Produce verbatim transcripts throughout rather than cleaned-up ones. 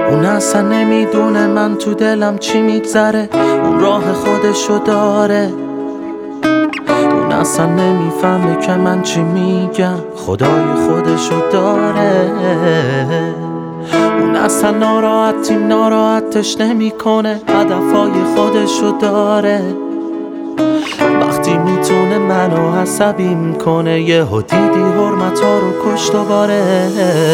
اون اصلا نمیدونه من تو دلم چی میگذره، اون راه خودشو داره. اون اصلا نمیفهمه که من چی میگم، خدای خودشو داره. اون اصلا ناراحتیم ناراحتش نمیکنه، هدفهای خودشو داره. وقتی میتونه منو عصبی میکنه، یه دیدی حرمتا رو کشت و باره.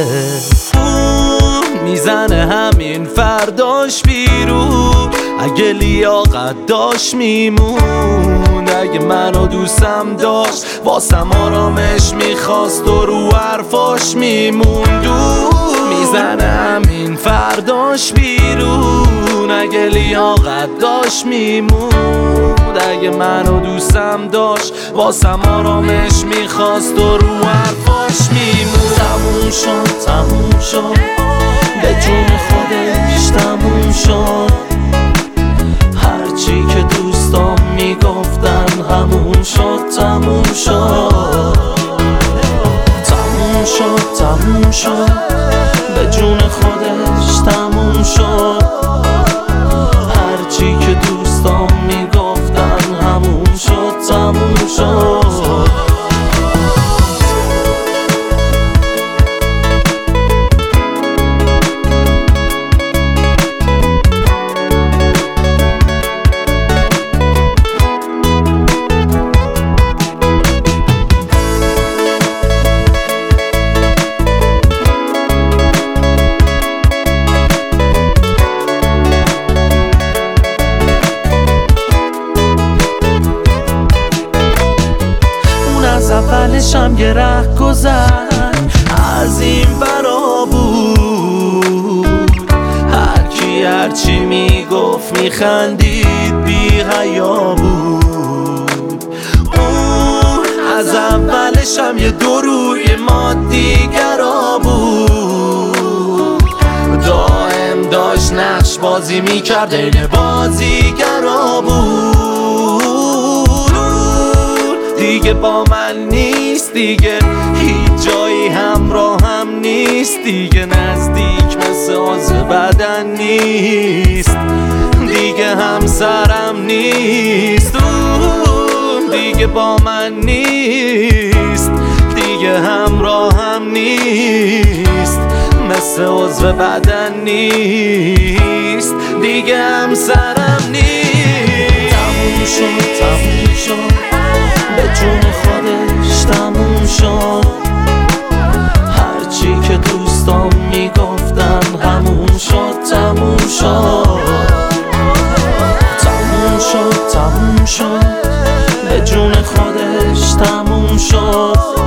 میزنه همین فرداش بیرون، اگه لیاقت داشت میمون. اگه منو دوستم داشت واسم آرامش میخواست و رو حرفاش میموند. میزنه همین فرداش بیرون، اگه لیاقت داشت میمون. اگه منو دوستم داشت واسم آرامش میخواست و رو حرفاش میمون. تموم شد تموم شد به جون خودش تموم شد، هرچی که دوستام میگفتن همون شد تموم شد. تموم شد تموم شد به جون خودش تموم شد، هرچی که دوستام میگفتن همون شد تموم شد. اولشم یه ره گذر از این برا بود، هرکی هرچی میگفت میخندید بی حیا بود. اون از اولشم یه دو روی مادیگرا بود، دائم داشت نقش بازی میکرد این بازیگرا بود. دیگه با من نیست، دیگه هیچ جایی همراه هم نیست، دیگه نزدیک مثل عضو بدن نیست، دیگه همسرم نیست. دیگه با من نیست، دیگه همراه هم نیست، مثل عضو بدن نیست، دیگه همسرم نیست. تموم شد تموم شد به جون خودش تموم شد، هرچی که دوستام میگفتن همون شد تموم شد. تموم شد تموم شد به جون خودش تموم شد،